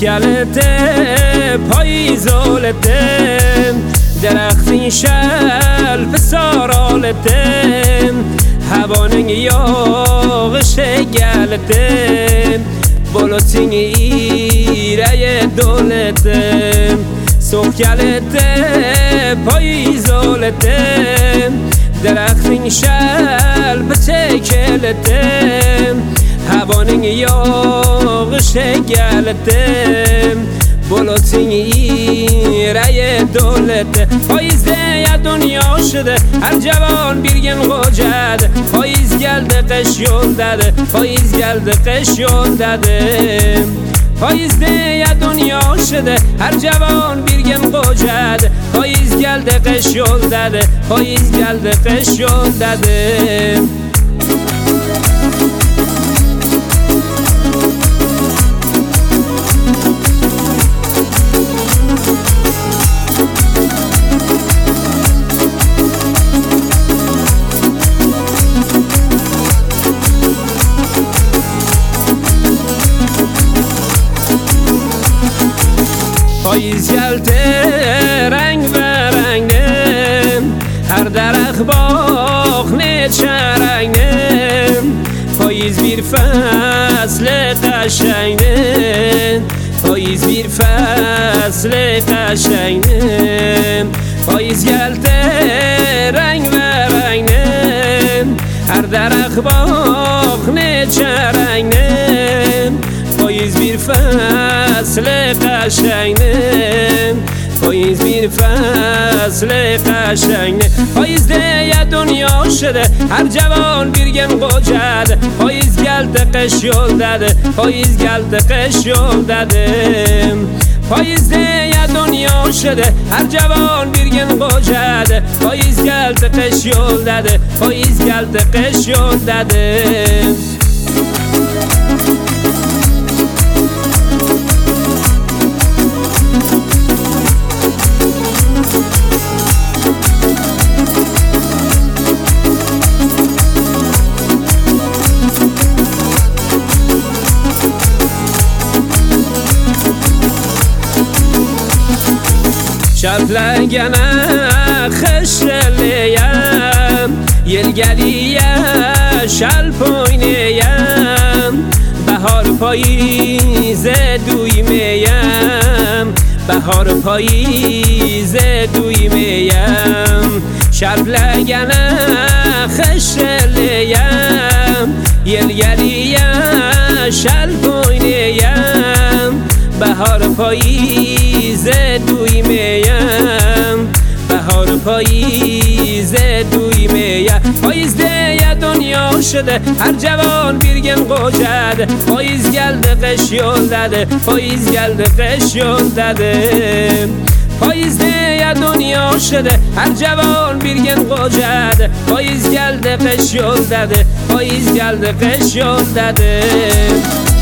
geldi payız oldu درختی شل فسارالتم هوانن یاغش گلتم بلوتین ایره دولتم سوخ گلتم پاییزالتم درختی شل بتکلتم هوانن یاغش گلتم بلوتین ایره دولت پاییزده یا دنیا شده هر جوان بیرگن قوجد پاییز geldi قش yol dedi پاییز geldi قش yol dedi پاییزده یا دنیا شده هر جوان بیرگن قوجد پاییز geldi قش yol dedi پاییز geldi قش yol dedi پاییز geldi رنگ به رنگم هر درخت باغ نچه رنگم پاییز bir فصل قشنگم پاییز bir فصل قشنگم پاییز geldi رنگ به رنگم هر درخت باغ نچه رنگم پاییز bir فصل قشنگم پاییز bir فصل قشنگم پاییزده یا دنیا شده هر جوان بیرگن قوجد پاییز geldi قش yol dedi پاییز geldi قش yol dedi پاییزده یا دنیا شده هر جوان بیرگن قوجد پاییز geldi قش yol dedi پاییز geldi قش yol dedi شرفلگنه خشرلیم یلگلیه شلپ oynayem بهار پاییز دویمیم بهار پاییز دویمیم شرفلگنه خشرلیم یلگلیه شلپ oynayem بهار پاییز دویمیم بهار پاییز دویمیم پاییزده یا دنیا شده هر جوان بیرگن قوجد پاییز geldi قش yol dedi پاییز geldi قش yol dedi پاییزده یا دنیا شده هر جوان بیرگن قوجد پاییز geldi قش yol dedi پاییز geldi قش yol dedi